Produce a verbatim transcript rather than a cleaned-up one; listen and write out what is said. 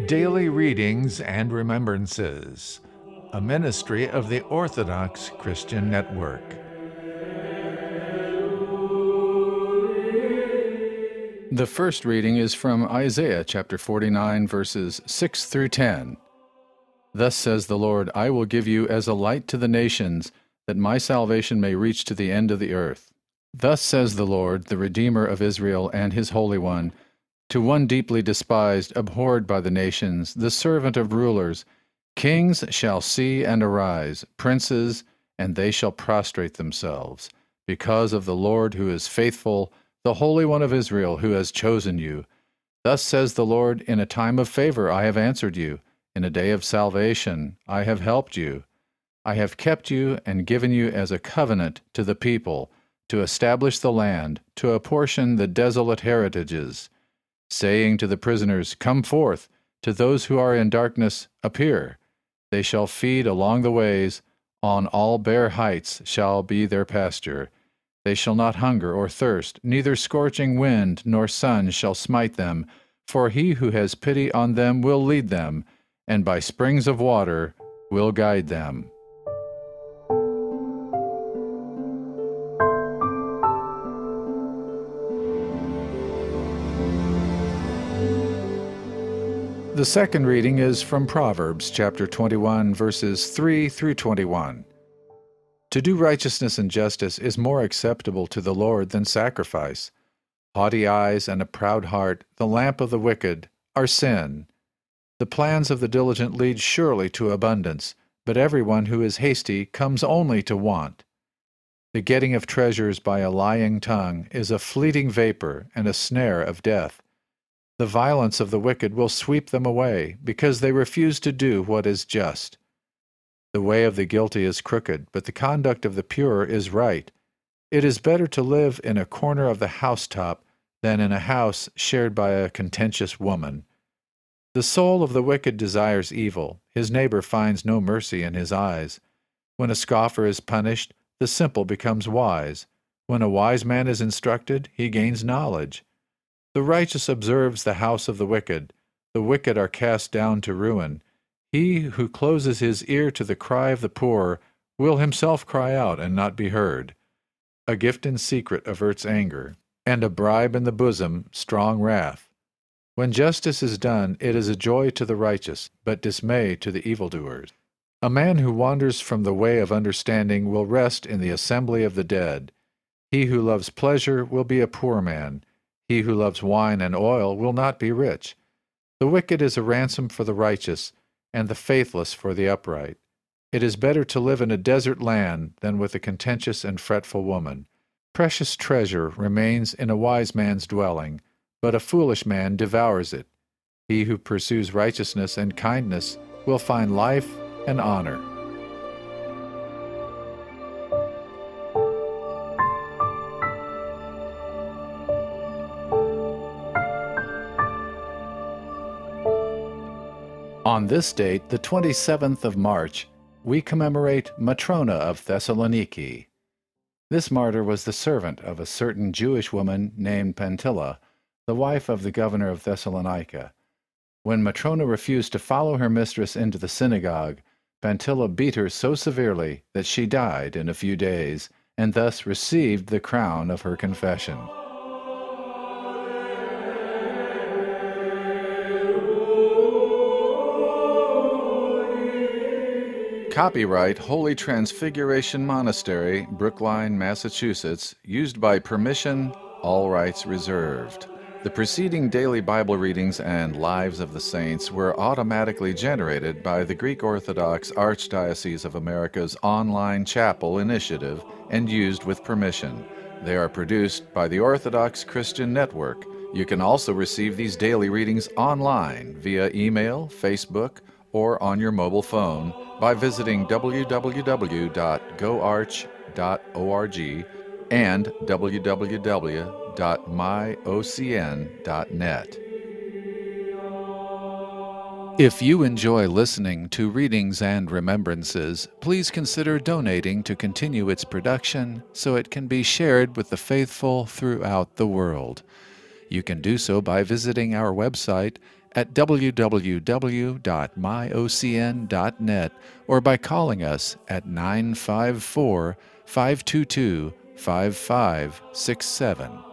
Daily Readings and Remembrances, a ministry of the Orthodox Christian Network. The first reading is from Isaiah chapter forty-nine, verses six through ten. Thus says the Lord, I will give you as a light to the nations, that my salvation may reach to the end of the earth. Thus says the Lord, the Redeemer of Israel and his Holy One, to one deeply despised, abhorred by the nations, the servant of rulers, kings shall see and arise, princes, and they shall prostrate themselves, because of the Lord who is faithful, the Holy One of Israel who has chosen you. Thus says the Lord, in a time of favor I have answered you, in a day of salvation I have helped you. I have kept you and given you as a covenant to the people, to establish the land, to apportion the desolate heritages, saying to the prisoners, Come forth, to those who are in darkness, appear. They shall feed along the ways, on all bare heights shall be their pasture. They shall not hunger or thirst, neither scorching wind nor sun shall smite them, for he who has pity on them will lead them, and by springs of water will guide them. The second reading is from Proverbs chapter twenty-one, verses three through twenty-one. To do righteousness and justice is more acceptable to the Lord than sacrifice. Haughty eyes and a proud heart, the lamp of the wicked, are sin. The plans of the diligent lead surely to abundance, but everyone who is hasty comes only to want. The getting of treasures by a lying tongue is a fleeting vapor and a snare of death. The violence of the wicked will sweep them away, because they refuse to do what is just. The way of the guilty is crooked, but the conduct of the pure is right. It is better to live in a corner of the housetop than in a house shared by a contentious woman. The soul of the wicked desires evil. His neighbor finds no mercy in his eyes. When a scoffer is punished, the simple becomes wise. When a wise man is instructed, he gains knowledge. The righteous observes the house of the wicked. The wicked are cast down to ruin. He who closes his ear to the cry of the poor will himself cry out and not be heard. A gift in secret averts anger, and a bribe in the bosom strong wrath. When justice is done, it is a joy to the righteous, but dismay to the evildoers. A man who wanders from the way of understanding will rest in the assembly of the dead. He who loves pleasure will be a poor man. He who loves wine and oil will not be rich. The wicked is a ransom for the righteous, and the faithless for the upright. It is better to live in a desert land than with a contentious and fretful woman. Precious treasure remains in a wise man's dwelling, but a foolish man devours it. He who pursues righteousness and kindness will find life and honor. On this date, the twenty-seventh of March, we commemorate Matrona of Thessaloniki. This martyr was the servant of a certain Jewish woman named Pentilla, the wife of the governor of Thessalonica. When Matrona refused to follow her mistress into the synagogue, Pentilla beat her so severely that she died in a few days, and thus received the crown of her confession. Copyright Holy Transfiguration Monastery, Brookline, Massachusetts, used by permission, all rights reserved. The preceding daily Bible readings and Lives of the Saints were automatically generated by the Greek Orthodox Archdiocese of America's online chapel initiative and used with permission. They are produced by the Orthodox Christian Network. You can also receive these daily readings online via email, Facebook, or on your mobile phone by visiting w w w dot go arch dot org and w w w dot my o c n dot net. If you enjoy listening to Readings and Remembrances, please consider donating to continue its production so it can be shared with the faithful throughout the world. You can do so by visiting our website at w w w dot my o c n dot net or by calling us at nine five four, five two two, five five six seven.